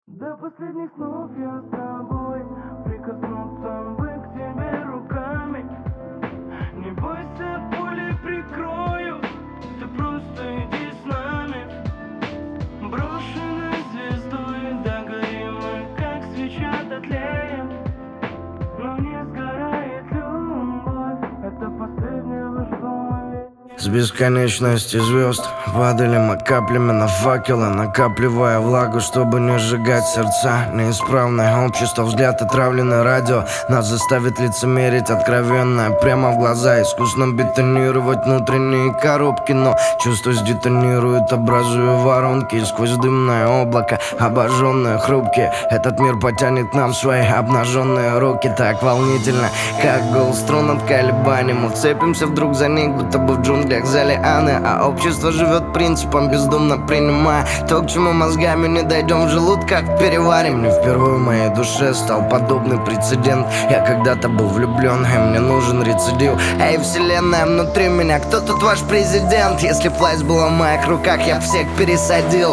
До последних снов я с тобой, прикоснуться бы к тебе руками. Не бойся, пули прикрою, ты просто иди с нами. Брошенной звездой догорим мы, как свеча дотлеем. Но не сгорает любовь, это последнее, во что мы верим. С бесконечности звезд падали мы каплями на факелы, накапливая влагу, чтобы не сжигать сердца. Неисправное общество, взгляд отравленное радио нас заставит лицемерить откровенно, прямо в глаза, искусно бетонировать внутренние коробки. Но чувства сдетонируют, образуя воронки, и сквозь дымное облако, обожженные, хрупкие, этот мир потянет нам свои обнаженные руки. Так волнительно, как гул струн от колебаний, мы вцепимся вдруг за них, будто бы в джунглях за лианы. А общество живет принципом, бездумно принимая то, к чему мозгами не дойдем, в желудках переварим. Не впервые в моей душе стал подобный прецедент. Я когда-то был влюблен, и мне нужен рецидив. Эй, вселенная внутри меня, кто тут ваш президент? Если б власть была в моих руках, я всех пересадил.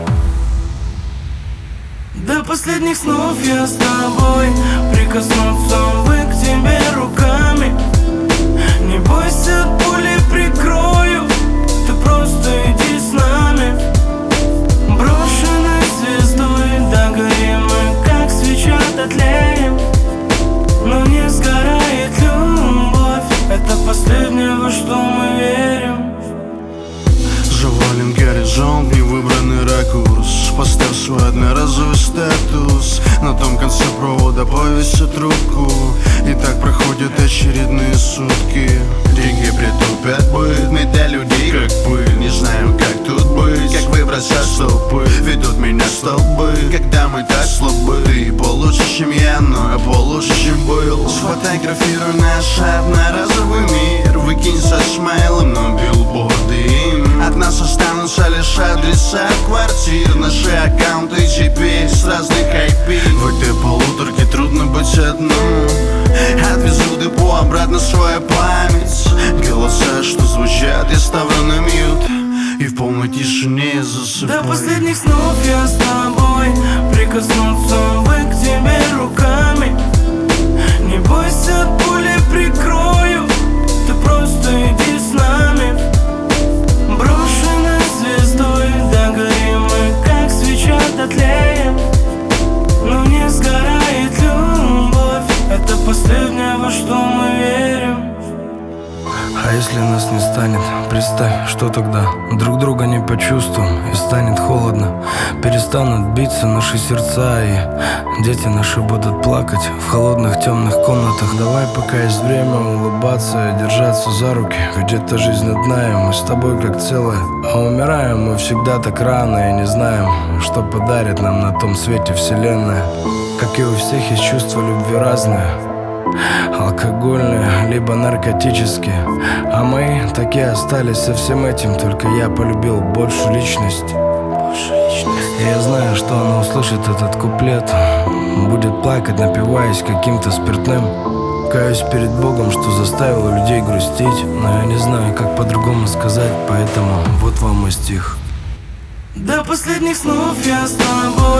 До последних снов я с тобой, прикоснуться бы к тебе руками. Не бойся, пули прикрою, ты просто иди с нами. Брошенной звездой догорим мы, как свеча дотлеем. Но не сгорает любовь, это последнее, во что мы верим. Завален горизонт, невыбранный ракурс. Поставь свой одноразовый статус. На том конце провода повесит трубку. И так проходят очередные сутки. Деньги притупят быт, метя людей как пыль. Не знаю, как тут быть, как выбраться столпы. Ведут меня столбы, когда мы так слабы. Ты получше, чем я, но я получше, чем был. Сфотографируй наш одноразовый мир. Выкинь со смайлом, но билборды им. От нас останутся лишь адреса квартир. Наши аккаунты теперь с разных IP. В этой полуторке трудно быть одному. Отвезу депо обратно свою память. Голоса, что звучат, я ставлю на мьют. И в полной тишине я засыпаю. До последних снов я с тобой, прикоснуться бы к тебе руками. Не бойся, пули прикрою, ты просто иди с нами. Брошенной звездой догорим мы, как свеча дотлеем. Но не сгорает любовь, это последнее, во что мы верим. А если нас не станет, представь, что тогда? Друг друга не почувствуем и станет холодно. Перестанут биться наши сердца, и дети наши будут плакать в холодных темных комнатах. Давай, пока есть время, улыбаться и держаться за руки. Ведь эта жизнь одна, и мы с тобой как целое. А умираем мы всегда так рано, и не знаем, что подарит нам на том свете вселенная. Как и у всех есть чувства любви разные, алкогольные, либо наркотические. А мои так и остались со всем этим. Только я полюбил больше личность. И я знаю, что она услышит этот куплет, будет плакать, напиваясь каким-то спиртным. Каюсь перед Богом, что заставил людей грустить, но я не знаю, как по-другому сказать, поэтому вот вам мой стих. До последних снов я с тобой,